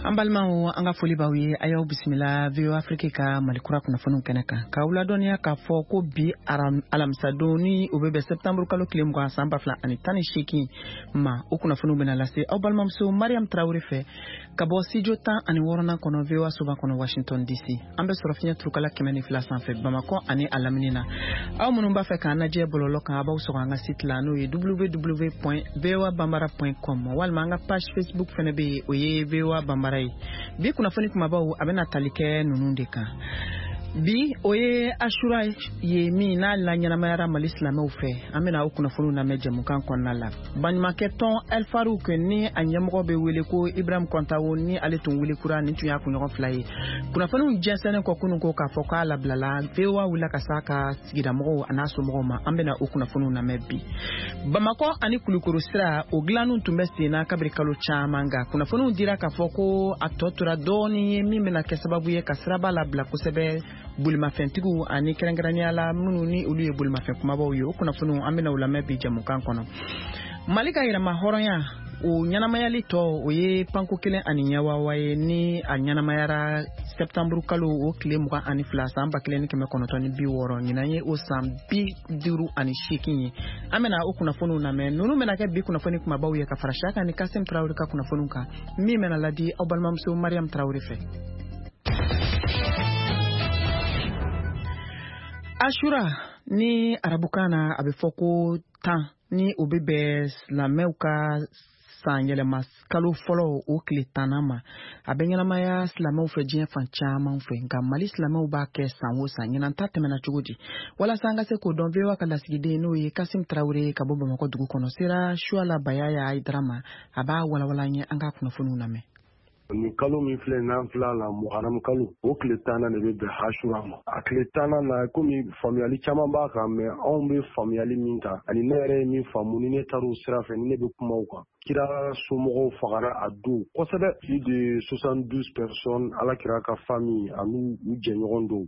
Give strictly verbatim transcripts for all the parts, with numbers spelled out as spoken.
Ambalma o anga foli bawi ayo bismillah vio Afrika malikura kuna fonu keneka ka uladonia ka foko bi aram alamsadoni ubebe September kalo kilemu kwa samba fla ani tani shiki ma ukuna fonu benalase au balma mso Mariam Traoré fe kabo sijo tan ani worona kono vio suba kono Washington D C ambe sorofnya trukala kemeni fla sanfe Bamako ani alaminina au munumba fe kana je bololo ka aba usoganga site la no w w w point v o a bambara point com wal manga page Facebook fene be oye v o a bambara bi kuna foni kuma bawo abena talike nunundeka bi oye ashura ye mi na la nyana mayara malislamé ufe amena okuna fonu na meje mukan konna la banima keton El Farouk ni anyamgo be wele ko Ibrahim Kontawo ni aletun wele kura ni tuya kunyo fly kuna fonu jesene ko kunu ko ka foka la blala vewa wula kasaka sigida mo anaso mo ma amena okuna fonu na mebi Bamako ani kulukuru sira oglanu tumbesi na kabrikalo chamanga kuna fonu dira ka foko atotura doni mi mena kesababu ye kasra bala bla kusebe bulma fentigu ani kerengrani ala mununi uluye bulma fen kuma bawo yo kuna funu amena ulama bi jamu kan kono malika ira mahoronya o nyana mayali to oye panko kelen ani nyawa waye ni anyana mayara September kalo o klem kwa ani flasa amba kelen keme kono toni bi woro nyinaye o sam bi diru ani shikinyi amena o kuna funu na me nunu mena ke bi kuna funu kuma bawo ye ka farashaka ni Kasim Traoré ka kuna funu ka mi mena ladi au balmamso Mariam Traoré fe Ashura ni arabukana abefoko tan ni obebe la meuka sanyele mas kalu folo o klitanama abenyala maya slamau fejien fanchama mfe ngamali slamau ba ke sanwo sanyina ntatemena chugudi wala sanga se ko don vewa kala sigide no ye Kasim Traoré kabobo mako dugu konosira shuala bayaya ay drama aba wala wala nye anga kuna funu name ni kalo min filɛ n'an fila la muharam kalo o tile tan na de bɛ bɛn hasura ma a tile tan na komi faamuyali caman b'a kan mɛ anw bɛ faamuyali min kan ani ne yɛrɛ ye min faamu ni ne taara o sira fɛ ni ne bɛ kuma o kan kira somɔgɔw fagara a don kosɛbɛ plus de soixante-douze personnes ala kira ka famille ani u jɛɲɔgɔn dɔw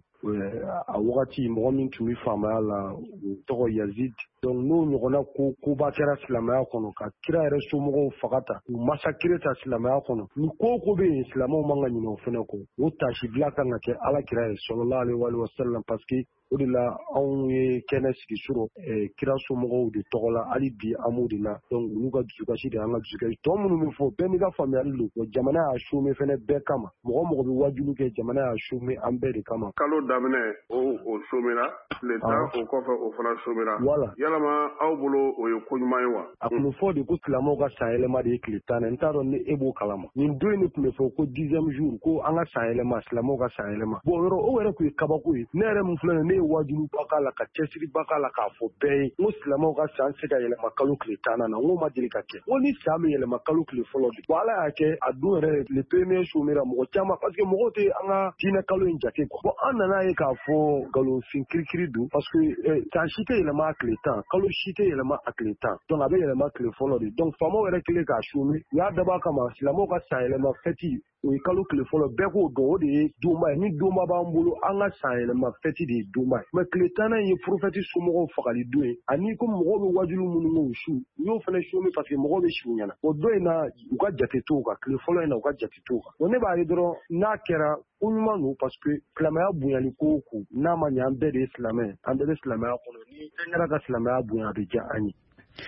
a wagati mɔgɔ min tun bɛ faamaya la o tɔgɔ Yazid donc n'o ɲɔgɔnna ko koba kɛra silamɛya kɔnɔ ka kira yɛrɛ somɔgɔw faga ta u masakere ta silamɛya kɔnɔ ni ko ko bɛ yen silamɛw man ka ɲinɛ o fɛnɛ kɔ o tasibila kan ka kɛ ala kira ye sallallahu alaihi wa sallam parce que o de la anw ye kɛnɛ sigi sɔrɔ kira somɔgɔw de tɔgɔ la hali bi an b'o de la donc olu ka dusukasi de y'an ka dusukasi tɔ minnu bɛ fɔ bɛɛ n'i ka faamuyali don wa jamana y'a sume fɛnɛ bɛɛ kama mɔgɔ mɔgɔ bɛ wajulu kɛ jamana y'a sume an bɛɛ de kama kalo daminɛ o o somera tile tan o kɔfɛ o fana somera voilà yalama aw bolo o ye ko ɲuman ye wa a tun bɛ fɔ de ko silamɛw ka san yɛlɛma de ye tile tan na n t'a dɔn ni e b'o kalama nin don in de tun bɛ fɔ ko dixième jour ko an ka san yɛlɛma silamɛw ka san yɛlɛma bon yɔrɔ o yɛrɛ tun ye kabako ye ne yɛrɛ min filɛ nin ne ye wajulu ba k'a la ka cɛsiri ba k'a la k'a fɔ bɛɛ ye n ko silamɛw ka san se ka yɛlɛma kalo tile tan na n ko ma deli ka kɛ n ko ni san bɛ yɛlɛma kalo tile fɔlɔ de bon ala y'a kɛ a don yɛrɛ le premier somera mɔgɔ caman parce que mɔgɔw tɛ an ka diinɛ kalo in jate quoi bon an nana ye k'a fɔ nkalonfin kirikiri don parce que san si tɛ yɛlɛma a tile tan kalo si tɛ yɛlɛma a tile tan donc a bɛ yɛlɛma tile fɔlɔ de donc faamaw yɛrɛ kɛlen k'a sume u y'a dabɔ a kama silamɛw ka san yɛlɛma fɛti o ye kalo tile fɔlɔ bɛɛ k'o dɔn o de ye donba ye ni donba b'an bolo an ka san yɛlɛma fɛti de ye donba ye mɛ tile tan in ye porofɛti somɔgɔw fagali don ye ani ko mɔgɔw bɛ wajulu minnu k'o su u y'o fana sume parce que mɔgɔw bɛ si u ɲɛna o don in na u ka jate t'o kan tile fɔlɔ in na u ka jate t'o kan bon ne b'a ye dɔrɔn n'a kɛra ko ɲuman don parce que silamɛya bonyali ko o ko n'a ma ɲɛ an bɛɛ de ye silamɛ an bɛɛ bɛ silamɛya kɔnɔ ni fɛn kɛra ka silamɛya bonya a bɛ diya an ye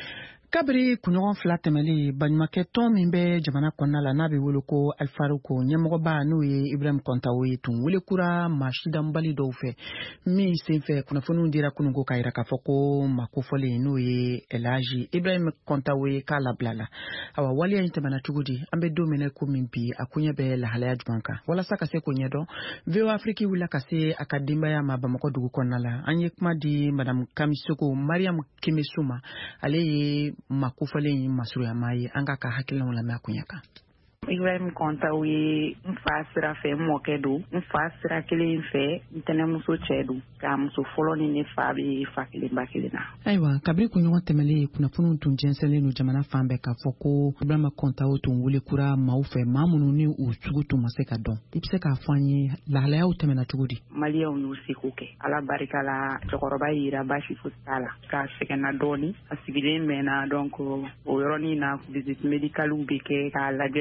kabiri kunɲɔgɔn fila tɛmɛli baɲumankɛ tɔn min bɛ jamana kɔnɔna la n'a bɛ wele ko El Farouk ɲɛmɔgɔba n'o ye Ibrahim Kontawo ye tun wele kura maa sidanbali dɔw fɛ min senfɛ kunnafoniw dira kununko k'a jira k'a fɔ ko maa kofɔlen n'o ye El Hadji Ibrahim Kontawo ye k'a labila la awa waleya in tɛmɛna cogo di an bɛ don minɛ ko min bi a ko ɲɛ bɛ lahalaya jumɛn kan walasa ka se k'o ɲɛdɔn V O A Afrique wulila ka se a ka denbaya ma Bamakɔ dugu kɔnɔna la an ye kuma di Madame Kamisoko Mariam Kemesuma ale ye makufalen masuruyama ye an ka ka hakilinaw lamɛn a kunya kan Ibrahim Kontawo ye n fa sira fɛ n mɔkɛ don n fa sira kelen fɛ n tɛnɛmuso cɛ don k'a muso fɔlɔ ni ne fa bɛ fa kelen ba kelen na. Ayiwa kabiri kunɲɔgɔn tɛmɛlen kunnafoniw tun jɛnsɛnlen don jamana fan bɛɛ k'a fɔ ko Ibrahim Kontawo tun wele kura maaw fɛ maa minnu ni u sugu tun ma se ka dɔn i bɛ se k'a fɔ an ye lahalayaw tɛmɛna cogo di. Maliyɛnw y'u seko kɛ ala barika la cɛkɔrɔba yira baasi fosi t'a la k'a sɛgɛnna dɔɔni a sigilen mɛnna donc o yɔrɔnin na visite médicale bɛ kɛ k'a lajɛ ni baasi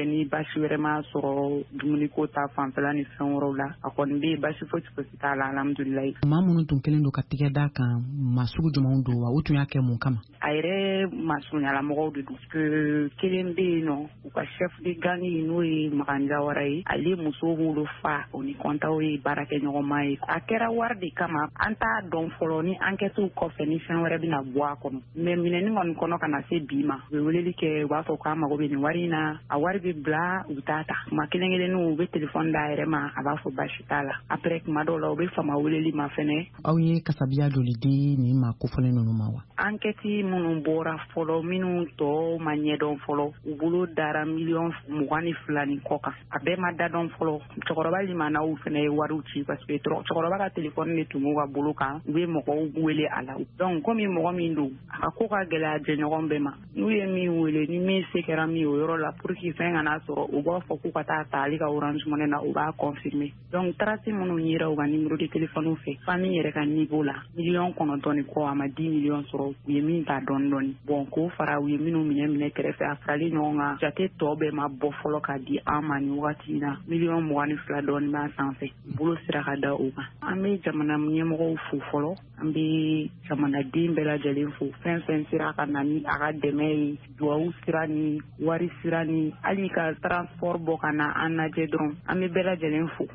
basi wɛrɛ ma sɔrɔ dumuni ko ta fanfɛla ni fɛn wɛrɛw la a kɔni bɛ basi fosi fosi t'a la alhamdulilayi. maa minnu tun kelen don ka tigɛ da kan maa sugu jumɛnw don wa u tun y'a kɛ mun kama. a yɛrɛ masurunyala de don que kelen bɛ yen nɔ u ka chef de gang n'o ye Makan Jawara ye ale muso b'olu fa o ni kɔntaw ye baara kɛ ɲɔgɔnma ye a kɛra wari de kama an t'a dɔn fɔlɔ ni enquêtew kɔfɛ ni fɛn wɛrɛ bɛna bɔ a kɔnɔ mais minɛni kɔni kɔnɔ ka na se bi ma u bɛ weleli kɛ u b'a fɔ k'a mago bɛ nin wari in na a wari bɛ bila u t'a ta kuma kelen kelenninw u bɛ telefɔni d'a yɛrɛ ma a b'a fɔ basi t'a la après kuma dɔw la u bɛ fama weleli ma fɛnɛ. aw ye kasabiya joli di nin maa kofɔlen ninnu ma wa. enquête minnu bɔra fɔlɔ minnu tɔw ma ɲɛdɔn fɔlɔ u bolo dara miliyɔn mugan ni fila ni kɔ kan a bɛɛ ma da dɔn fɔlɔ cɛkɔrɔba limanaw fɛnɛ ye wariw ci parce que cɛkɔrɔba ka telefɔni de tun b'u ka bolo kan u bɛ mɔgɔw wele a la donc komi mɔgɔ min don a ka ko ka gɛlɛya jɛɲɔgɔn bɛɛ ma n'u ye min wele ni min se kɛra min o yɔrɔ la pour que fɛn kana sɔrɔ u b'a fɔ k'u ka taa ta ale ka orange money na u b'a confirmer donc trace minnu yera u ka numéro de téléphone fɛ famille yɛrɛ ka niveau la miliyɔn kɔnɔntɔn ni kɔ a ma dix millions sɔrɔ u ye min ta dɔɔni dɔɔni bon k'o fara u ye minnu minɛ minɛ kɛrɛfɛ a faralen ɲɔgɔn kan jate tɔ bɛɛ ma bɔ fɔlɔ k'a di an ma nin wagati in na miliyɔn mugan ni fila dɔɔni b'a sanfɛ bolo sera ka da o kan an bɛ jamana ɲɛmɔgɔw fo fɔlɔ an bɛ jamanaden bɛɛ lajɛlen fo fɛn fɛn sera ka na ni a ka dɛmɛ ye duwawu sira ni wari sira ni hali ka transport bɔ ka na an lajɛ dɔrɔn an bɛ bɛɛ lajɛlen fo.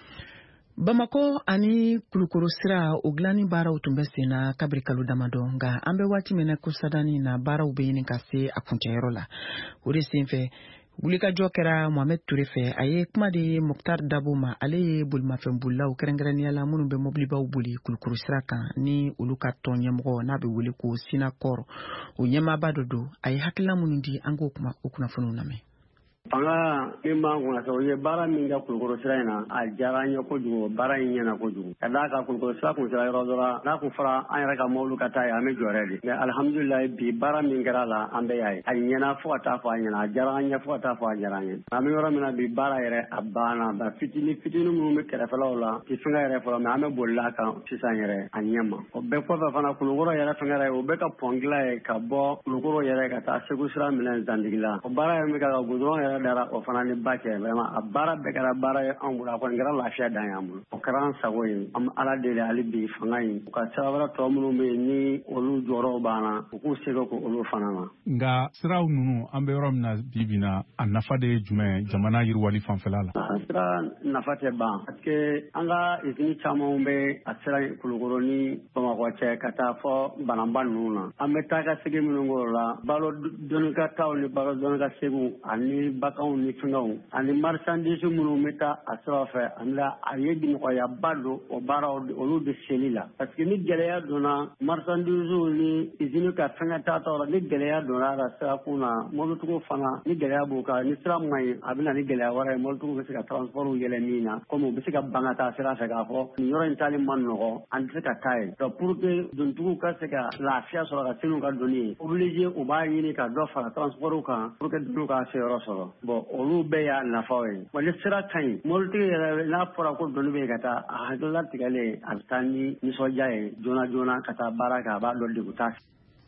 Bamako ani Kulukoro sira o dilanni baaraw tun bɛ sen na kabiri kalo damadɔ nka an bɛ waati min na ko sadani na baaraw bɛ ɲini ka se a kuncɛyɔrɔ la o de senfɛ wulikajɔ kɛra Mohamed Ture fɛ a ye kuma di Muktar Dabo ma ale ye bolimafɛnbolilaw kɛrɛnkɛrɛnnenya la minnu bɛ mobilibaw boli Kulukoro sira kan ni olu ka tɔn ɲɛmɔgɔ n'a bɛ wele ko Sinakɔr o ɲɛmaaba dɔ don a ye hakilina minnu di an k'o kuma o kunnafoniw lamɛn. Fanga min b'an kunna sɛ o ye baara min kɛ Kulukoro sira in na a diyara an ye kojugu baara in ɲɛna kojugu ka d'a kan Kulukoro sira kun sera yɔrɔ dɔ la n'a kun fɔra an yɛrɛ ka mobili ka taa yen an bɛ jɔrɛ de mais alihamudulilayi bi baara min kɛra la an bɛ y'a ye a ɲɛna fo ka taa fɔ a ɲɛna a diyara an ye fo ka taa fɔ a diyara an ye an bɛ yɔrɔ min na bi baara yɛrɛ a banna ba fitini fitini minnu bɛ kɛrɛfɛlaw la ti fɛngɛ yɛrɛ fɔlɔ mais an bɛ bolila kan sisan yɛrɛ a ɲɛ ma o bɛɛ kɔfɛ fana Kulukoro yɛrɛ fɛngɛ yɛrɛ o bɛ ka pɔn dilan ye ka bɔ Kulukoro yɛrɛ ka taa Segu sira minɛ Zandigi la o baara yɛrɛ min kɛ ka goudron yɛrɛ dara o fana ni ba kɛ vraiment a baara bɛɛ kɛra baara ye anw bolo a kɔni kɛra lafiya dan y'an bolo o kɛra an sago ye an bɛ ala deli hali bi fanga in u ka sira wɛrɛ tɔ minnu bɛ yen ni olu jɔyɔrɔw b'an na u k'u seko ko olu fana na. Nka siraw ninnu an bɛ yɔrɔ min na bi bi na a nafa de ye jumɛn jamana yiriwali fanfɛla la. A sira nafa tɛ ban parce que an ka usine camanw bɛ a sira Kulukoro ni Bamakɔ cɛ ka taa fɔ Bananba ninnu na an bɛ taa ka segin minnu k'o la balo dɔnnikataw ni balo dɔnnika seginw ani baganw ni fɛngɛw ani marchandise minnu bɛ taa a sira fɛ ani a ye nɔgɔyaba don o baaraw olu de seli la parce que ni gɛlɛya donna marchandise ni usine ka fɛngɛ taatɔ la ni gɛlɛya donna a la sirakun na mɔbilitigiw fana ni gɛlɛya b'u kan ni sira man ɲi a bɛ na ni gɛlɛya wɛrɛ ye mɔbilitigiw bɛ se ka transport yɛlɛ min na komi u bɛ se ka ban ka taa sira fɛ k'a fɔ nin yɔrɔ in taali man nɔgɔ an tɛ se ka taa yen donc pour que dontigiw ka se ka lafiya sɔrɔ ka se n'u ka donni ye obligé u b'a ɲini ka dɔ fara transport kan pour que donniw ka se yɔrɔ sɔrɔ bon olu bɛɛ y'a nafaw ye wa ni sira ka ɲi mɔbilitigi yɛrɛ n'a fɔra ko donni bɛ yen ka taa a hakilila tigɛlen a bɛ taa ni nisɔndiya ye joona joona ka taa baara kɛ a b'a dɔn degun t'a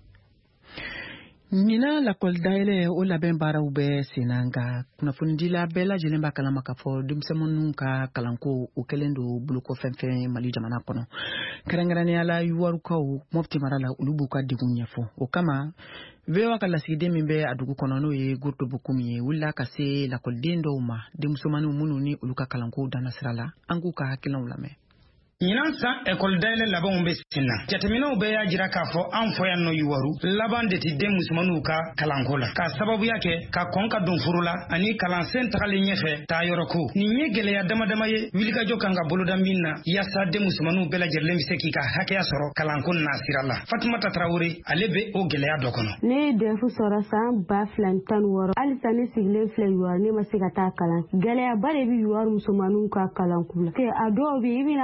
Nina lakɔli dayɛlɛ o labɛn baaraw bɛɛ sen na nka kunnafonidila bɛɛ lajɛlen b'a kalama k'a fɔ denmisɛnninw ka kalanko o kɛlen don bolokɔfɛn fɛn Mali jamana kɔnɔ kɛrɛnkɛrɛnnenya la yuwarukaw Mopti mara la olu b'u ka degun ɲɛfɔ o kama V O A ka lasigiden min bɛ a dugu kɔnɔ n'o ye Gordo Bokoum ye wulila ka se lakɔliden dɔw ma denmusomaninw minnu ni olu ka kalanko danna sira la an k'u ka hakilinaw lamɛn. Ɲinan san ekɔli dayɛlɛ labanw bɛ sen na jateminɛw bɛɛ y'a jira k'a fɔ an fɔ yan nɔ Yuwaru laban de tɛ den musomaninw ka kalanko la k'a sababuya kɛ ka kɔn ka don furu la ani kalansen tagalen ɲɛfɛ taa yɔrɔ ko nin ye gɛlɛya damadama ye wulikajɔ kan ka boloda min na yaasa den musomaninw bɛɛ lajɛlen bɛ se k'i ka hakɛya sɔrɔ kalanko na sira la Fatumata Tarawele ale bɛ o gɛlɛya dɔ kɔnɔ. Ne ye defu sɔrɔ san ba fila ni tan ni wɔɔrɔ halisa ne sigilen filɛ Yuwaru ne ma se ka taa kalan gɛlɛyaba de bɛ Yuwaru musomaninw ka kalanko la a dɔw bɛ i bɛna sɔrɔ u bɛ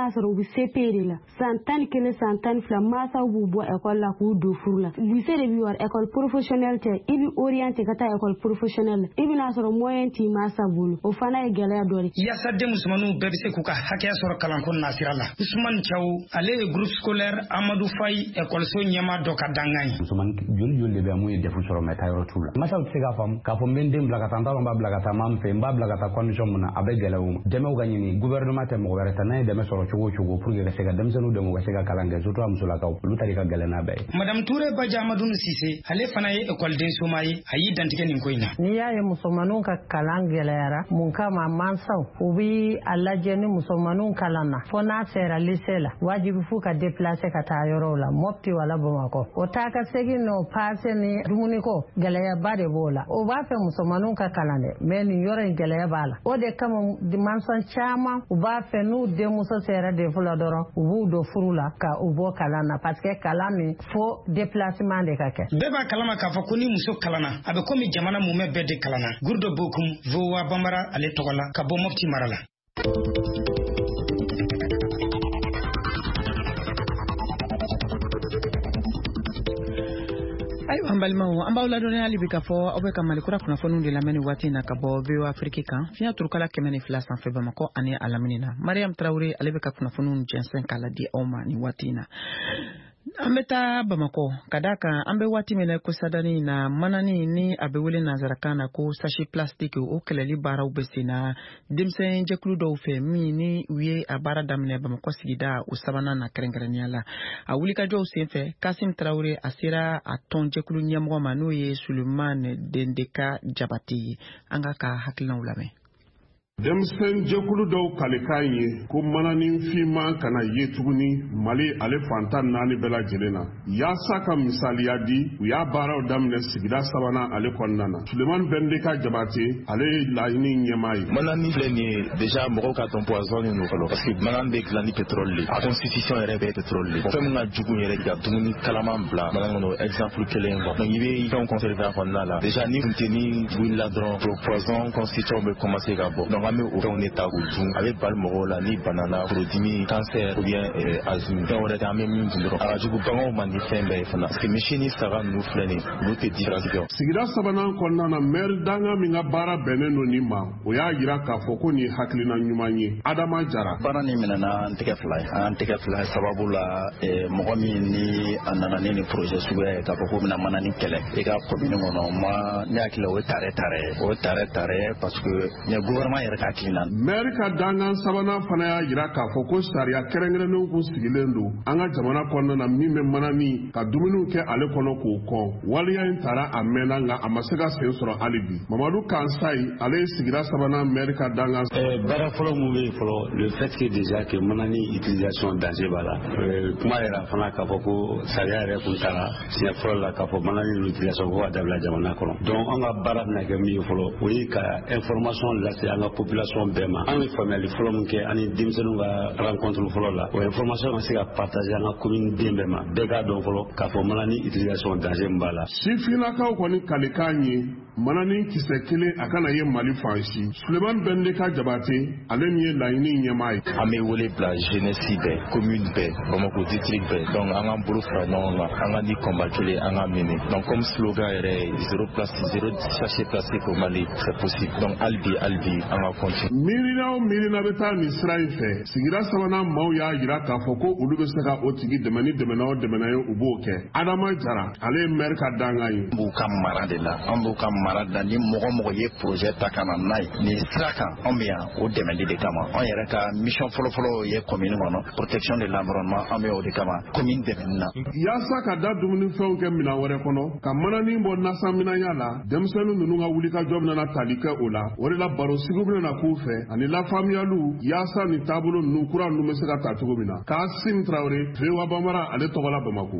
C P de la san tan ni kelen san tan ni fila mansaw b'u bɔ école la k'u don furu la lycée de bi wari école professionnelle tɛ i bi orienté ka taa école professionnelle i bɛna sɔrɔ moyen t'i mansa bolo o fana ye gɛlɛya dɔ de yaasa den musomanninw bɛɛ bɛ se k'u ka hakɛya sɔrɔ kalanko nasira la Usman Thiaw ale ye groupe scolaire Amadou Faye écoleso ɲɛma dɔ ka dangan ye musoman joli joli de bɛ mun ye defu sɔrɔ mais taa yɔrɔ t'u la mansaw tɛ se k'a faamu k'a fɔ n bɛ n den bila ka taa n t'a dɔn n b'a bila ka taa maa min fɛ n b'a bila ka taa condition mun na a bɛ gɛlɛya u ma dɛmɛw ka ɲini gouvernement tɛ mɔgɔ wɛrɛ ta n'a ye dɛmɛ sɔrɔ cogo o cogo pour que ka se ka denmisɛnninw dɛmɛ u ka se ka kalan kɛ surtout a musolakaw olu ta de ka gɛlɛn n'a bɛɛ ye Madame Touré Badja Amadou Cissé ale fana ye écoleden soma ye a y'i dantigɛ nin ko in na n'i y'a ye musomanninw ka kalan gɛlɛyara mun kama mansaw u bi a lajɛ ni musomanninw kalan na fo n'a sera lycée la wajibi f'u ka déplacer ka taa yɔrɔw la Mopti wala Bamakɔ o taa ka segin n'o passe ni dumuni ko gɛlɛyaba de b'o la o b'a fɛ musomanninw ka kalan dɛ mais nin yɔrɔ in gɛlɛya b'a la o de kama mansa caman u b'a fɛ n'u denmuso sera defu la dɔrɔn u b'u don furu la ka u bɔ kalan na parce que kalan min fo déplacement de ka kɛ bɛɛ b'a kalama k'a fɔ ko ni muso kalanna a bɛ komi jamana mumɛ bɛɛ de kalanna Gurdo Bokum Vowa Bambara ale tɔgɔ la ka bɔ Mopti mara la ayiwa an balimaw an b'aw ladɔnniya hali bi k'a fɔ aw bɛ ka malikura kunnafoniw de lamɛn nin waati in na ka bɔ V O Afrique kan fiɲɛ turukala kɛmɛ ni fila sanfɛ Bamakɔ ani a lamini na Mariam Traoré ale bɛ ka kunnafoniw jɛnsɛn k'a la di aw ma nin waati in na an bɛ taa Bamakɔ ka d'a kan an bɛ waati min na ko sadani na manani ni a bɛ wele nanzarakan na ko sachet plastique o kɛlɛli baaraw bɛ sen na denmisɛn jɛkulu dɔw fɛ min ni u ye a baara daminɛ Bamakɔ sigida o sabanan na kɛrɛnkɛrɛnnenya la a wulikajɔw senfɛ Kasim Traoré a sera a tɔn jɛkulu ɲɛmɔgɔ ma n'o ye Suleman Dendeka Jabate ye an ka ka hakilinaw lamɛn denmisɛn jɛkulu dɔw kalekan ye ko mananinfinma kana ye tuguni Mali ale fantan naani bɛɛ lajɛlen na yaasa ka misaliya di u y'a baaraw daminɛ sigida sabanan ale kɔnɔna na Suleman Dendeka Jabate ale ye laɲini ɲɛmaa ye manani filɛ nin ye déjà mɔgɔw ka dɔn poison nin don fɔlɔ parce que manani bɛ dilan ni pétrole de a constitution yɛrɛ bɛ pétrole de fɛn min ka jugu yɛrɛ ka dumuni kalaman bila manani kɔnɔ exemple kelen quoi donc i bɛ fɛnw conserver a kɔnɔna la déjà ni funteni wulila dɔrɔn poison constitution bɛ commencer ka bɔ donc an bɛ o fɛnw de ta k'u dun a bɛ bali mɔgɔw la ni banana forodimi cancer ou bien asthme fɛn wɛrɛ tɛ an bɛ min dun dɔrɔn a ka jugu baganw ma ni fɛn bɛɛ ye fana parce que misi ni saga ninnu filɛ nin olu tɛ différence kɛ sigida sabanan kɔnɔna na maire danga min ka baara bɛnnen don nin ma o y'a jira k'a fɔ ko nin hakilina ɲuman ye Adama Jara baara nin minɛna an tɛgɛ fila ye an tɛgɛ fila ye sababu la mɔgɔ min ni a nana ni nin projet suguya ye k'a fɔ ko bɛna mana ni kɛlɛ i ka commune kɔnɔ ma ne hakili o ye tare tare o ye tare tare parce que nin gouvernement yɛrɛ ka hakilina maire ka dangan sabanan fana y'a jira k'a fɔ ko sariya kɛrɛnkɛrɛnnenw kun sigilen don an ka jamana kɔnɔna na min bɛ manani ka dumuniw kɛ ale kɔnɔ k'o kɔn waliya in taara a mɛnna nka a ma se ka sen sɔrɔ hali bi Mamadu Kansayi ale ye sigida sabanan maire ka dangan baara fɔlɔ mun bɛ yen fɔlɔ le fait que déjà que manani utilisation danger b'a la kuma yɛrɛ fana k'a fɔ ko sariya yɛrɛ kun taara siɲɛ fɔlɔ la k'a fɔ manani utilisation ko ka dabila jamana kɔnɔ donc an ka baara bɛna kɛ min ye fɔlɔ o ye ka information lase an ka population bɛɛ ma an ye faamuyali fɔlɔ min kɛ ani denmisɛnninw ka rencontre fɔlɔ la o information ka se ka partager an ka commune den bɛɛ ma bɛɛ k'a dɔn fɔlɔ k'a fɔ manani utilisation danger min b'a la sifinnakaw kɔni kalikan ye manani kisɛ kelen a kana ye Mali fan si Suleman Dendeka Jabate ale min ye laɲini ɲɛmaa ye an bɛ wele bila jeunesse bɛɛ commune bɛɛ Bamakɔ district bɛɛ donc an k'an bolo fara ɲɔgɔn kan an ka di combat kelen an ka minɛ donc comme slogan yɛrɛ ye zéro plastique zéro sachet plastique au Mali c'est possible donc hali bi hali bi an ka continuer miirina o miirina bɛ taa nin sira in fɛ sigida sabanan maaw y'a jira k'a fɔ ko olu bɛ se ka o tigi dɛmɛ ni dɛmɛna o dɛmɛna ye u b'o kɛ Adama Jara ale ye maire ka dangan ye an b'u ka mara de la an b'u ka mara da ni mɔgɔ mɔgɔ ye projet ta ka na n'a ye nin sira kan an bɛ yan o dɛmɛli de kama an yɛrɛ ka mission fɔlɔfɔlɔ ye commune kɔnɔ protection de l'environnement an bɛ o de kama commune dɛmɛni na yaasa ka da dumunifɛnw kɛ minɛn wɛrɛ kɔnɔ ka manani bɔ nasaminaya la denmisɛnnin ninnu ka wulikajɔ bɛna tali kɛ o la o de la baro sigi bɛna k'u fɛ ani lafaamuyaliw yaasa ni taabolo ninnu kura ninnu bɛ se ka ta cogo min na Kasim Traoré V O A Bambara ale tɔgɔ la Bamako.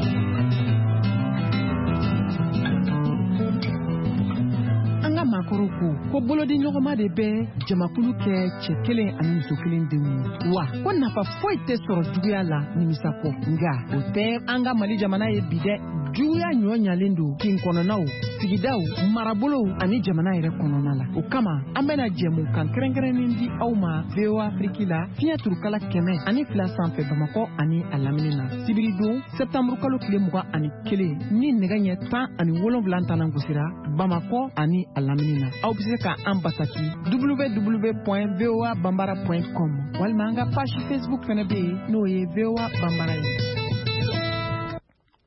Maakɔrɔw ko ko bolodi ɲɔgɔnma de bɛ jamakulu kɛ cɛ kelen ani muso kelen denw wa ko nafa foyi tɛ sɔrɔ juguya la nimisa kɔ nka o tɛ an ka Mali jamana ye bi dɛ juguya ɲɔ ɲalen don kin kɔnɔnaw sigidaw marabolow ani jamana yɛrɛ kɔnɔna la. O kama an bɛna jɛmu kan kɛrɛnkɛrɛnnen di aw ma V O A Afrique la fiɲɛ turukala kɛmɛ ani fila sanfɛ Bamakɔ ani a lamini na. Sibiri don septembre kalo tile mugan ani kelen ni nɛgɛ ɲɛ tan ani wolonwula tana gosira Bamakɔ ani a lamini na. Aw bɛ se ka an basaki w w w point v o a bambara point com walima an ka page Facebook fɛnɛ bɛ yen n'o ye V O A Bambara ye.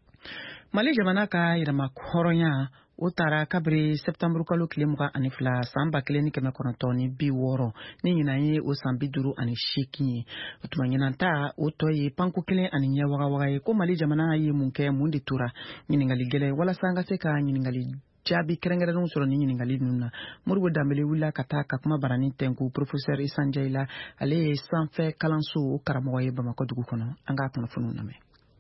Mali jamana ka yɛrɛma hɔrɔnya o taara kabiri septembre kalo tile mugan ani fila san ba kelen ni kɛmɛ kɔnɔntɔn ni bi wɔɔrɔ ni ɲinan ye o san bi duuru ani seegin ye. O tuma ɲinan ta o tɔ ye panko kelen ani ɲɛ wagawaga ye ko Mali jamana ye mun kɛ mun de tora ɲiningali gɛlɛ walasa an ka se ka ɲiningali jaabi kɛrɛnkɛrɛnw sɔrɔ ni ɲiningali ninnu na. Moribo Dambele wulila ka taa ka kuma barani tɛnku professeur Isan Jayila ale ye sanfɛ kalanso karamɔgɔ ye Bamakɔ dugu kɔnɔ. An ka kunnafoniw lamɛn.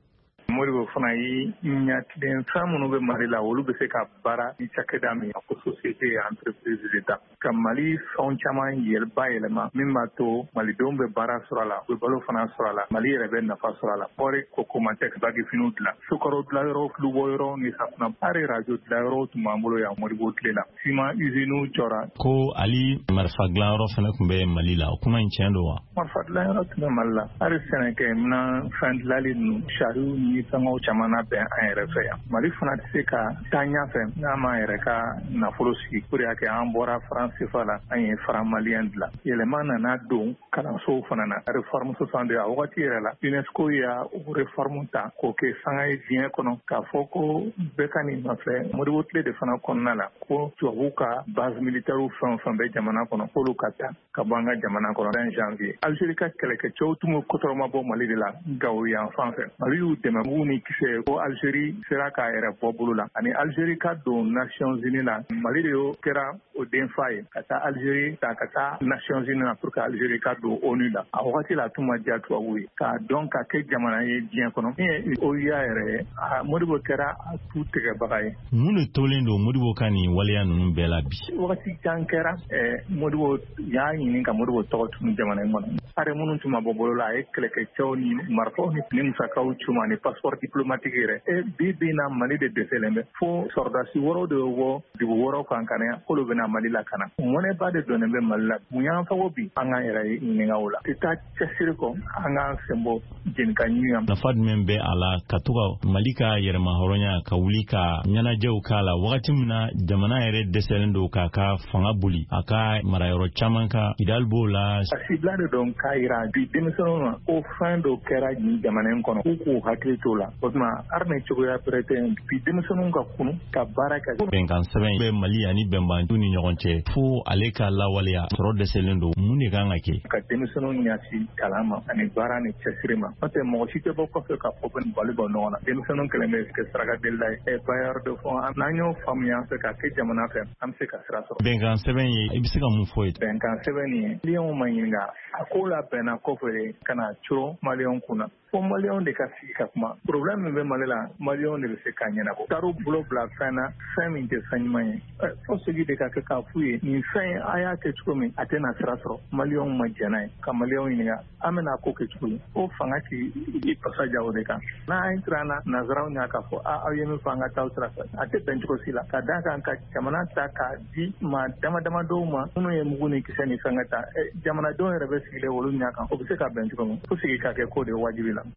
Moribo fana ye ɲatilen fɛn minnu bɛ Mali la olu bɛ se ka baara ni cakɛda min ko société et entreprise d'État ka Mali fɛnw caman yɛlɛba yɛlɛma min b'a to malidenw bɛ baara sɔrɔ a la u bɛ balo fana sɔrɔ a la Mali yɛrɛ bɛ nafa sɔrɔ a la kɔɔri kokomatɛk bagifiniw dilan sukaro dilan yɔrɔ filubɔ yɔrɔ ni safunɛ hali radio dilan yɔrɔ tun b'an bolo yan Moribo tile la ciment usine jɔra ko ali marifa dilan yɔrɔ fana tun bɛ Mali la o kuma in tiɲɛ don wa? Marifa dilan yɔrɔ tun bɛ Mali la hali sɛnɛkɛ minɛn fɛn dilanli ninnu sariw ni fɛngɛw caman bɛn an yɛrɛ fɛ yan Mali fana tɛ se ka taa ɲɛfɛ n'a ma yɛrɛ ka nafolo sigi pour que an bɔra franc C F A la an ye franc malien dilan yɛlɛma nana don kalansow fana na réforme soixante-deux a wagati yɛrɛ la UNESCO y'a o réforme ta k'o kɛ sanga ye diɲɛ kɔnɔ k'a fɔ ko bɛɛ ka nin nɔfɛ Modibo tile de fana kɔnɔna la ko tubabuw ka base militaire fɛn o fɛn bɛ jamana kɔnɔ k'olu ka taa ka bɔ an ka jamana kɔnɔ vingt janvier Algérie ka kɛlɛkɛcɛw tun bɛ kotɔrɔma bɔ Mali de la Gawo yan fan fɛ Mali y'u dɛmɛ m'u ni kisɛ ko Algérie sera k'a yɛrɛ bɔ bolo la ani Algérie ka don Nations Unies la Mali de y'o kɛra o den fa ye ka taa Algérie ta ka taa Nations Unies la pour que Algérie ka don ONU la a wagati la tun ma diya tubabuw ye k'a dɔn ka kɛ jamana ye diɲɛ kɔnɔ min ye O U A yɛrɛ ye Modibo kɛra a tu tigɛbaga ye. Mun de tolen don Modibo ka nin waleya ninnu bɛɛ la bi? Wagati jan kɛra Modibo y'a ɲini ka Modibo tɔgɔ tunu jamana in kɔnɔ hali minnu tun ma bɔ bolo la a ye kɛlɛkɛcɛw ni marifaw ni musakaw cuma ni passeport diplomatique yɛrɛ e bi bi na Mali de dɛsɛlen bɛ fo sɔrɔdasi wɔɔrɔ de bɔ dugu wɔɔrɔ kan ka na k'olu bɛna Mali la ka na mɔnɛba de donnen bɛ Mali la mun y'an fɔ bi an k'an yɛrɛ ɲininka o la tɛ taa cɛsiri kɔ an k'an sen bɔ jenika ɲuman. Nafa jumɛn bɛ a la ka to ka Mali ka yɛrɛma hɔrɔnya ka wuli ka ɲɛnajɛw k'a la wagati min na jamana yɛrɛ dɛsɛlen don k'a ka fanga boli a ka marayɔrɔ caman ka idali b'o la. A sibila de don k'a yira bi denmisɛnninw na ko fɛn dɔ kɛra nin jamana in kɔnɔ k'u k'u hakili t'o la o tuma armée cogoya bɛrɛ tɛ bi denmisɛnninw ka kunu ka baara kɛ. Bɛnkan sɛbɛn bɛ Mali ani bɛnbantu ni ɲɔgɔn cɛ fo ale ka lawaleya sɔrɔ dɛsɛlen don mun de kan ka kɛ. Ka denmisɛnninw ɲasi kalan ma ani baara ni cɛsiri ma n'o tɛ mɔgɔ si tɛ bɔ kɔfɛ ka fɔ ko nin bali bɔ ɲɔgɔn na denmisɛnninw kɛlen bɛ kɛ saragadeli ye bailleur de fonds n'an y'o faamuya an fɛ ka kɛ jamana fɛ an bɛ se ka sira sɔrɔ. Bɛnkan sɛbɛn ye i bɛ se ka mun fɔ ye? Bɛnkan sɛbɛn nin ye maliyɛnw ma ɲininka a ko la bɛnna kɔfɛ de ka na coro maliyɛnw kunna fo maliyɛnw de ka sigi ka kuma problème min bɛ Mali la maliyɛnw de bɛ se k'a ɲɛnabɔ taar'u bolo bila fɛn na fɛn min tɛ fɛn ɲuman ye fo sigi de ka kɛ k'a f'u ye nin fɛn a y'a kɛ cogo min a tɛna sira sɔrɔ maliyɛnw ma jɛn n'a ye ka maliyɛnw ɲininka an bɛna ko kɛ cogo min fo fanga k'i pasa ja o de kan n'an siran na nanzaraw y'a k'a fɔ aw ye min fɔ an ka taa sira fɛ a tɛ bɛn cogo si la ka d'a kan ka jamana ta k'a di maa dama dama dɔw ma minnu ye mugu ni kisɛ ni fɛn ka ta jamanadenw yɛrɛ bɛ sigilen olu ɲɛ kan o bɛ se ka bɛn cogo min fo sigi ka kɛ ko de wajibi la.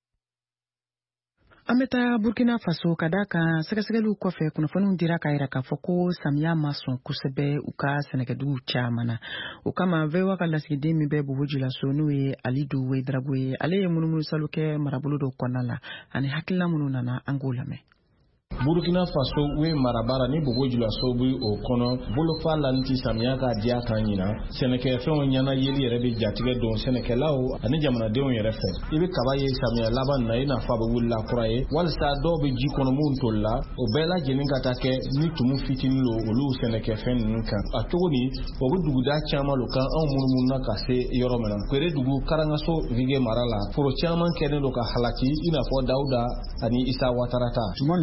An bɛ taa Burkina Faso ka d'a kan sɛgɛsɛgɛliw kɔfɛ kunnafoniw dira k'a yira k'a fɔ ko samiya ma sɔn kosɛbɛ u ka sɛnɛkɛduguw caman na o kama V O A ka lasigiden min bɛ Bobo-Dioula so n'o ye Alidu Wedrabo ye ale ye munumunu salo kɛ marabolo dɔ kɔnɔna la ani hakilina minnu nana an k'o lamɛn. Burkina Faso we marabara ni Bobo-Dioula so bu o kɔnɔ bolofa lanti samiya ka diya kan ɲina sɛnɛkɛfɛnw ɲana yeli yɛrɛ bɛ jatigɛ don sɛnɛkɛlaw ani jamanadenw yɛrɛ fɛ i bɛ kaba ye samiya laban na i n'a fɔ a bɛ wulila kura ye walisa dɔw bɛ ji kɔnɔ mun toli la o bɛɛ lajɛlen ka taa kɛ ni tumu fitinin lo olu sɛnɛkɛfɛn ninnu kan a cogo ni o bɛ duguda caman lo kan anw munumunu na ka se yɔrɔ min na Kwere dugu Karangaso Vige mara la foro caman kɛlen don ka halaki i n'a fɔ Dawuda ani Isa Watarata. Tuman bɛ yen ko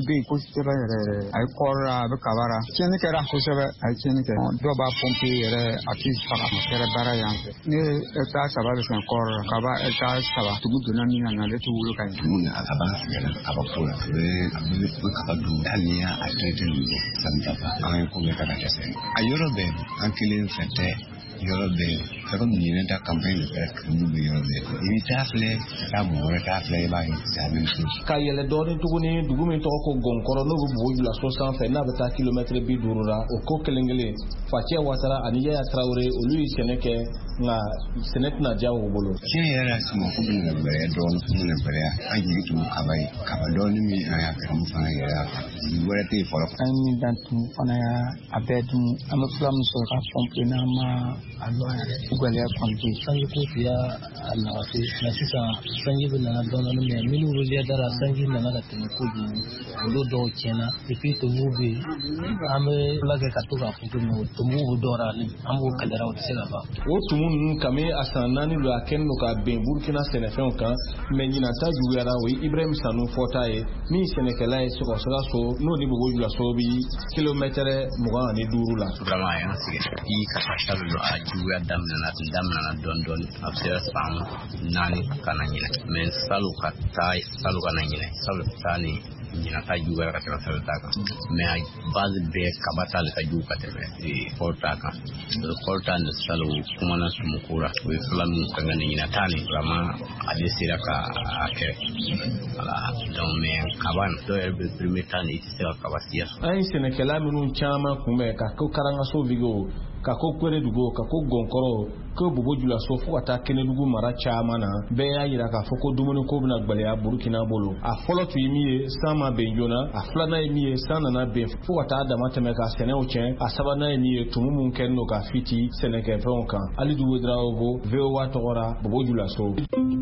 sera yɛrɛ yɛrɛ a ye kɔrɔra a bɛ kabara tiɲɛni kɛra kosɛbɛ a ye tiɲɛni kɛ dɔw b'a pompe yɛrɛ a t'i faga a kɛra baara yan fɛ ne hectare saba bɛ fɛn kɔrɔ kaba hectare saba tugu donna min na ale t'u wolo ka ɲɛ tugu a kaba sɛgɛrɛ kaba ko la a bɛ a bɛ kaba dun hali ni y'a traité nin don sani dafa an ye ko bɛɛ ka kɛ sɛnɛ a yɔrɔ bɛɛ an kelen fɛn tɛ yɔrɔ bɛɛ fɛn min ɲinɛ ta campagne de fɛ tunu bɛ yɔrɔ bɛɛ i bɛ taa filɛ ka taa mɔgɔ wɛrɛ taa filɛ i b'a ye c'est la même chose ka yɛlɛ dɔɔnin tuguni dugu min tɔgɔ ko Gɔnkɔrɔ n'o bɛ Bobo Julaso sanfɛ n'a bɛ taa kilomɛtiri bi duuru la o ko kelen kelen Facɛ Watara ani Yaya Tarawele olu ye sɛnɛ kɛ nka sɛnɛ tɛna diya u bolo. Tiɲɛ yɛrɛ la suma ko bɛ na bɛrɛ dɔɔnin bɛ na bɛrɛ an jigi tun kaba ye kaba dɔɔnin min an y'a kɛ mun fana yɛrɛ y'a fɛ wɛrɛ tɛ yen fɔlɔ. An ye min dan tun fana y'a a bɛɛ dun an bɛ fila min sɔrɔ ka pɔnpe n'an ma a lɔn yɛrɛ gɛlɛya kɔnte sanji ko tɛ y'a nɔgɔte mɛ sisan sanji bɛ nana dɔɔnin mɛ minnu wuli dara sanji nana ka tɛmɛ kojugu olu dɔw tiɲɛna epi tumuw bɛ yen an bɛ fila kɛ ka to ka fɔ tumuw bɛ dɔɔra an b'o kɛlɛra o tɛ se ka ban. O tumu ninnu kami a san naani don a kɛlen don ka bɛn Burkina sɛnɛfɛnw kan mɛ ɲinata juguyara o ye Ibrahim Sanu fɔta ye min sɛnɛkɛla ye Sɔgɔsɔgɔso n'o ni Bobo Julaso bi kilomɛtɛrɛ mugan ani duuru la. Vraiment a y'an sɛgɛn i ka fasa bɛ don a juguya daminɛna daminɛna dɔɔnin dɔɔnin a bɛ se ka san naani ka na ɲinɛ mɛ salo ka taa salo ka na ɲinɛ salo taa ni ɲinata juguyara ka tɛmɛ salo ta kan mɛ a base bɛɛ kaba t'ale ka jugu ka tɛmɛ kɔrɔ ta kan kɔrɔ ta ni salo kumana sumuko la o ye fila min kan ka ni ɲinata ni vraiment ale sera ka a kɛ voilà donc mais kaba dɔw yɛrɛ bɛ premier temps i tɛ se ka kaba siya. An ye sɛnɛkɛla minnu caman kunbɛn ka ko Karangaso Vigo ka ko Kweredugu ka ko Gɔnkɔrɔ ko Bobo Julaso fo ka taa Kɛnɛdugu mara caman na bɛɛ y'a jira k'a fɔ ko dumuni ko bɛna gbɛlɛya Burukina bolo a fɔlɔ tun ye min ye san ma bɛn joona a filanan ye min ye san nana bɛn fo ka taa dama tɛmɛ ka sɛnɛw tiɲɛ a sabanan ye min ye tumu mun kɛlen don ka fiti sɛnɛkɛfɛnw kan Alidu Ouedraogo V O A tɔgɔra Bobo Julaso.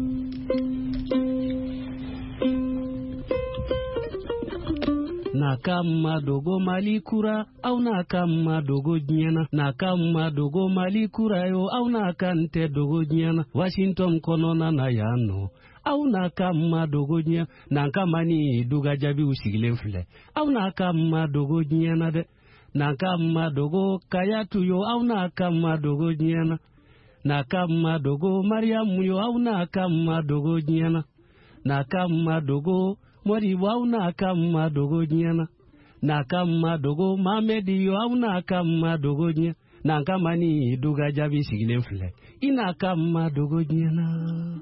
Nakama dogo malikura au nakama dogo nyana nakama dogo malikura yo au nakante dogo nyana Washington konona na yano au nakama dogo nyana nakama ni duga jabi usigilen file au nakama dogo nyana de nakama dogo kayatu yo au nakama dogo nyana nakama dogo Mariam yo au nakama dogo nyana nakama dogo Mori wau na kama dogo nyana na kama dogo Mamedi yo au na kama dogo nyana na kama ni duga jabi sigilen file ina kama dogo nyana.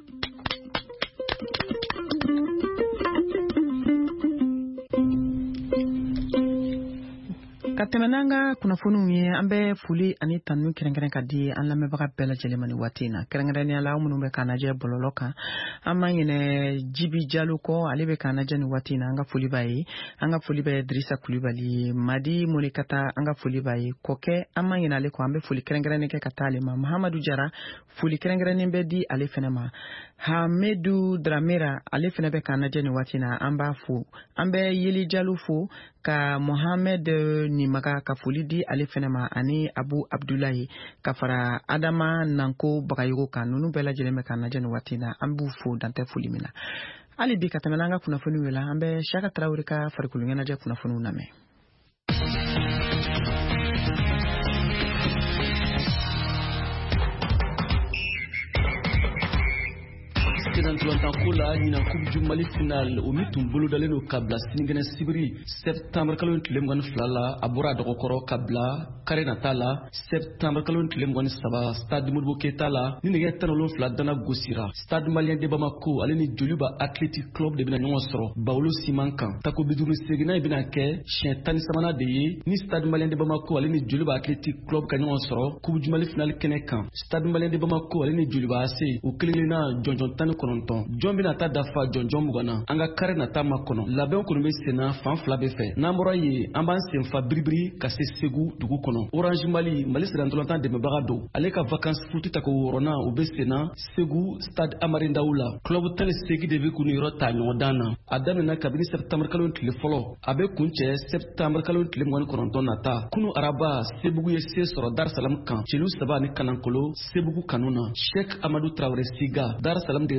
Ka tɛmɛ n'an ka kunnafoniw ye an bɛ foli ani tanu kɛrɛnkɛrɛn ka di an lamɛnbaga bɛɛ lajɛlen ma ni waati in na kɛrɛnkɛrɛnnenya la aw minnu bɛ k'an lajɛ bɔlɔlɔ kan an ma ɲinɛ Jibi Jalo kɔ ale bɛ k'an lajɛ ni waati in na an ka foli b'a ye an ka foli bɛ Dirisa Kulibali Madi Monikata an ka foli b'a ye kɔkɛ an ma ɲinɛ ale kɔ an bɛ foli kɛrɛnkɛrɛnnen kɛ ka taa ale ma Mahamadu Jara foli kɛrɛnkɛrɛnnen bɛ di ale fɛnɛ ma Hamedu Dramera ale fɛnɛ bɛ k'an lajɛ ni waati in na an b'a fo an bɛ Yeli Jalo fo ka Mohamed Nimaga ka foli di ale fɛnɛ ma ani Abu Abdullahi ka fara Adama Nanko Bagayogo kan ninnu bɛɛ lajɛlen bɛ k'an lajɛ ni waati in na an b'u fo dantɛ foli min na hali bi ka tɛmɛ n'an ka kunnafoniw la an bɛ Saka Tarawele ka farikolo ɲɛnajɛ kunnafoniw lamɛn. Kula ɲina Coupe du Mali final o min tun bolodalen don ka bila sinikɛnɛ sibiri septembre kalo tile mugan ni fila la a bɔra Dɔgɔkɔrɔ ka bila kare nata la septembre kalo tile mugan ni saba stade Modibo Keita la ni nɛgɛ tan ni wolonwula dana gosira stade malien de Bamako ale ni Joliba Athletic Club de bɛna ɲɔgɔn sɔrɔ Bawolo siman kan tako bi duuru seginna in bɛna kɛ siɲɛ tan ni sabanan de ye ni stade malien de Bamako ale ni Joliba Athletic Club ka ɲɔgɔn sɔrɔ Coupe du Mali final kɛnɛ kan stade malien de Bamako ale ni Joliba A C o kelen kelenna jɔnjɔn tan ni kɔnɔntɔn jɔn bɛna taa dafa jɔnjɔn mugan na an ka kare nata ma kɔnɔ labɛn kɔni bɛ senna fan fila bɛ fɛ n'an bɔra yen an b'an senfa biribiri ka se Segu dugu kɔnɔ Orange Mali Mali sirantɔlɔntan dɛmɛbaga don ale ka vacances foot ta ko wɔɔrɔnan o bɛ senna Segu stade Amari Ndaw la club tan ni seegin de bɛ k'u ni yɔrɔ ta ɲɔgɔn dan na a daminɛna kabini septembre kalo tile fɔlɔ a bɛ kun cɛ septembre kalo tile mugan ni kɔnɔntɔn nata kunu araba Sebugu ye se sɔrɔ Dar Salam kan celu saba ni Kalankolo Sebugu kanu na Sheikh Amadou Traoré Siga Dar Salam dege karamɔgɔ ka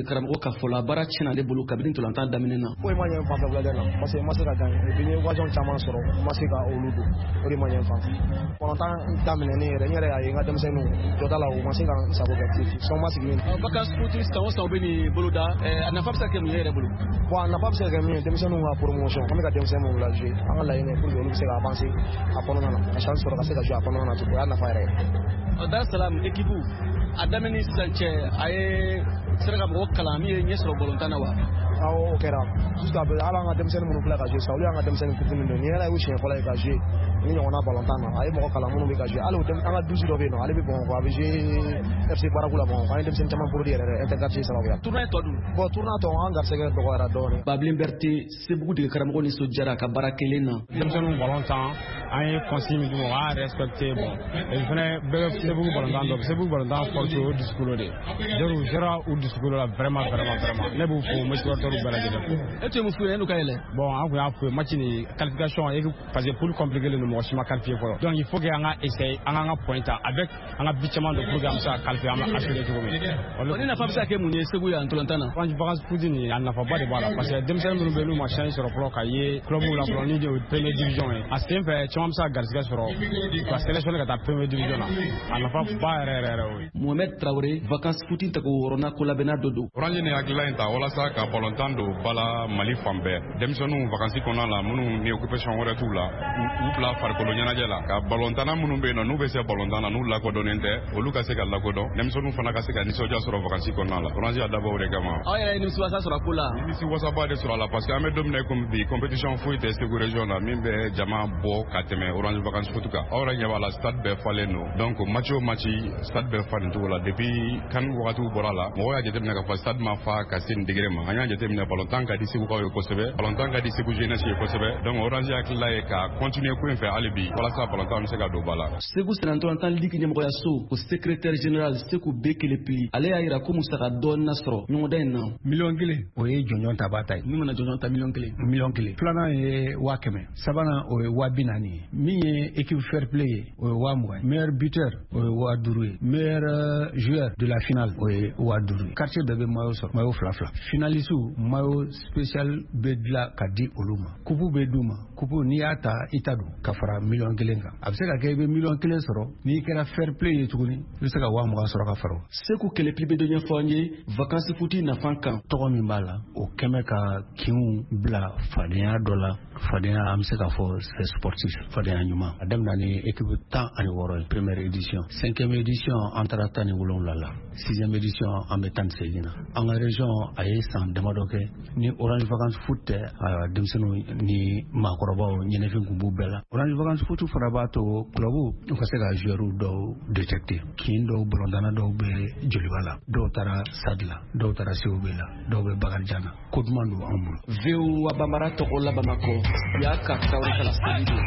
k'a fɔ la baara tiɲɛna ale bolo kabini ntolantan daminɛ na. O ye ma ɲɛ fan fɛ wulajɛ la parce que ma se ka gagner et puis n ye occasion caman sɔrɔ ma se ka olu don o de ma ɲɛ fan fɛ. Ntolantan daminɛnen yɛrɛ n yɛrɛ y'a ye n ka denmisɛnninw jɔda la u ma se ka n sago kɛ sɔn ma sigi min. Vacances foot san o san u bɛ nin bolo da a nafa bɛ se ka kɛ mun ye yɛrɛ bolo. Bon a nafa bɛ se ka kɛ min ye denmisɛnninw ka promotion an bɛ ka denmisɛnninw la jouer an ka laɲini pour que olu bɛ se ka avancer a kɔnɔna na ka chance sɔrɔ ka se ka jouer a kɔnɔna na o y'a nafa yɛrɛ ye. Dar es Salaam équipe a daminɛ ni sisan cɛ a ye sera ka mɔgɔ kalan min ye ɲɛ sɔrɔ balontan na wa. Awɔ o kɛra jusqu'à présent hali an ka denmisɛnnin minnu filɛ ka jouer sisan olu y'an ka denmisɛnnin fitinin de ye nin yɛrɛ y'u siɲɛ fɔlɔ ye ka jouer ni ɲɔgɔnna balontan na a ye mɔgɔ kalan minnu bɛ ka jouer hali an ka douze dɔ bɛ yen nɔ ale bɛ Bamakɔ a bɛ jouer F C Baraku la Bamakɔ an ye denmisɛnnin caman produit yɛrɛ yɛrɛ interquartier sababuya. Tournoi tɔ dun. Bon tournoi tɔ an garisɛgɛ dɔgɔyara dɔɔnin. Babilen Berté Sebugu dege karamɔgɔ nisɔndiyara ka baara kelen na. Denmisɛnninw balontan an ye consigne min d'u ma o y'a respecté bon et fana bɛɛ bɛ Sebugu balontan dɔn Sebugu balontan force o dusukolo de donc u sera u dusukolo la vraiment vraiment vraiment ne b'u fo n bɛ supporteurs bɛɛ lajɛlen fo. E tun ye mun f'u ye n'u ka yɛlɛ. Bon an kun y'a f'u ye match ni qualification parce que poule compliqué le mɔgɔ si ma qualifié fɔlɔ donc il faut que an ka essayer an k'an ka point ta avec an ka but caman don pour que an bɛ se ka qualifier an bɛ assurer cogo min. Ni nafa bɛ se ka kɛ mun ye Segu yan ntolantan na. Vacances foot nin a nafaba de b'a la parce que denmisɛnnin minnu bɛ yen n'u ma chance sɔrɔ fɔlɔ ka ye club la fɔlɔ ni de ye première division ye a sen fɛ caman bɛ se ka garisɛgɛ sɔrɔ ka sélectionner ka taa première division na a nafa ba yɛrɛ yɛrɛ yɛrɛ o ye. Mohamed Traoré vacances foot ta ko wɔɔrɔnan ko labɛnna dɔ don. Orange ni hakilila in ta walasa ka balontan don bala Mali fan bɛɛ denmisɛnninw vacances kɔnɔna la minnu ni occupation wɛrɛ t'u la u bila farikolo ɲɛnajɛ la ka balontanna minnu bɛ yen nɔ n'u bɛ se balontan na n'u lakodɔnnen tɛ olu ka se ka lakodɔn denmisɛnninw fana ka se ka nisɔndiya sɔrɔ vacances kɔnɔna la Orange y'a dabɔ o de kama. Aw yɛrɛ ye nimisiwasa sɔrɔ a ko la. nimisiwasaba de sɔrɔ a la parce que an bɛ don min na comme bi compétition foyi tɛ Segu région na min bɛ jama bɔ ka tɛmɛ Orange vacances foot kan aw yɛrɛ ɲɛ b'a la stade bɛɛ falen don donc match o match stade bɛɛ fa nin cogo la depuis kan wagatiw bɔra la mɔgɔw y'a jateminɛ k'a fɔ stade ma fa ka se nin degré ma an y'a jateminɛ balontan ka di segukaw ye kosɛbɛ balontan ka di Segu jeunesse ye kosɛbɛ donc Orange hakilila ye ka continuer ko in fɛ hali bi walasa balontan bɛ se ka don ba la. Segu Sena ntolantan ligue ɲɛmɔgɔyaso o secrétaire général Seku Bekele Pili ale y'a jira ko musaka dɔɔnin na sɔrɔ ɲɔgɔndan in na. miliyɔn kelen o ye jɔnjɔn ta ta ye. min mana jɔnjɔn ta miliyɔn kelen. miliyɔn kelen filanan ye waa kɛmɛ sabanan o ye waa bi naani ye min ye équipe fair play ye o ye waa mugan ye meilleur buteur o ye waa duuru ye meilleur joueur de la finale o ye waa duuru ye quartier bɛɛ bɛ maillot sɔrɔ maillot fila fila finalisiw maillot spécial bɛ dilan ka di olu ma kupu bɛ d'u ma kupu n'i y'a ta i ta don ka fara miliyɔn kelen kan a bɛ se ka kɛ i bɛ miliyɔn kelen sɔrɔ n'i kɛra fair play ye tuguni i bɛ se ka waa mugan sɔrɔ ka fara o. Seku Kele Pili bɛ dɔ ɲɛfɔ an ye vacances foot nafan kan. tɔgɔ min b'a la o kɛmɛ ka kinw bila fadenya dɔ la fadenya an bɛ se k'a fɔ c'est sportif fadenya ɲuman a daminɛ ni équipe tan ani wɔɔrɔ ye première édition cinquième édition an taara tan ni wolonwula la sixième édition an bɛ tan ni seegin na an ka région a ye san damadɔ kɛ ni Orange vacances foot tɛ ayiwa denmisɛnninw ni maakɔrɔbaw ɲɛnɛfin kun b'u bɛɛ la Orange vacances foot fana b'a to club u ka se ka joueurs dɔw détecter kin dɔw balontanna dɔw bɛ joliba la dɔw taara stade la dɔw taara Segu la dɔw bɛ Bakarijan na ko duman don anw bolo. V O A Bambara tɔgɔ la Bamakɔ u y'a ka Traoré kala seli de.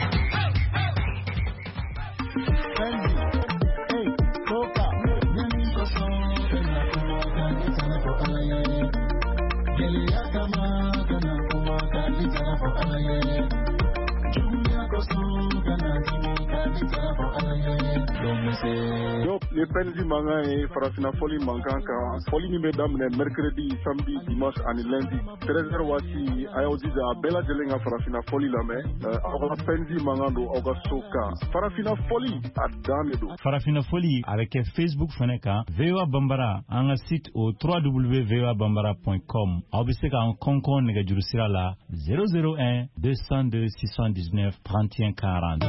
Donc le Penzi mankan ye farafina fɔli mankan kan fɔli min bɛ daminɛ mercredi samedi dimanche ani lundi treize heures waati a y'aw jija a bɛɛ lajɛlen ka farafina fɔli lamɛn aw ka Penzi mankan don aw ka so kan farafina fɔli a dan de don. farafina fɔli a bɛ kɛ Facebook fɛnɛ kan V O A Bambara an ka site o w w w point v o a bambara point com aw bɛ se k'an kɔnkɔn nɛgɛjuru sira la zéro zéro un deux cent deux six cent dix-neuf trente et un quarante.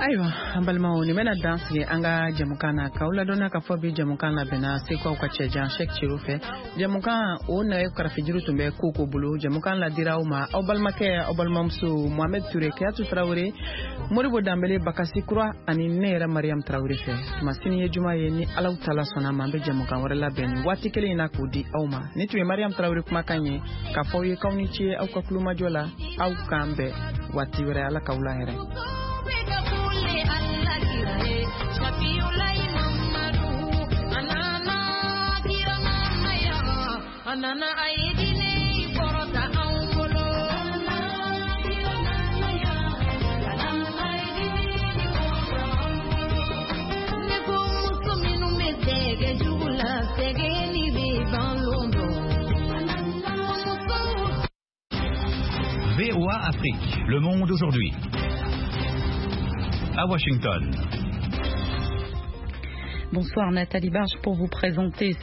Ayiwa an balimaw ni bɛna dan sigi an ka jamukan na k'aw ladɔnniya k'a fɔ bi jamukan labɛnna Seku aw ka cɛjan Sɛki Ciro fɛ jamukan o nɛgɛ karafijiru tun bɛ Koko bolo jamukan ladira aw ma aw balimakɛ aw balimamuso Mohamed Ture Kiyatu Tarawele Moribo Danbele Bakasi Kura ani ne yɛrɛ Mariam Tarawele fɛ tuma sini ye juma ye ni Alahu Taala sɔnna ma an bɛ jamukan wɛrɛ labɛn nin waati kelen in na k'o di aw ma ni tun ye Mariam Tarawele kumakan ye k'a fɔ aw ye k'aw ni ce aw ka kulomajɔ la aw k'an bɛn waati wɛrɛ Ala k'aw lahɛrɛ. Anana aidini porota angolo Anana aidini porota angolo Ne como somino me tege jula tege ni vivan londo V O A Afrique, le monde aujourd'hui. À Washington. Bonsoir Nathalie Barge pour vous présenter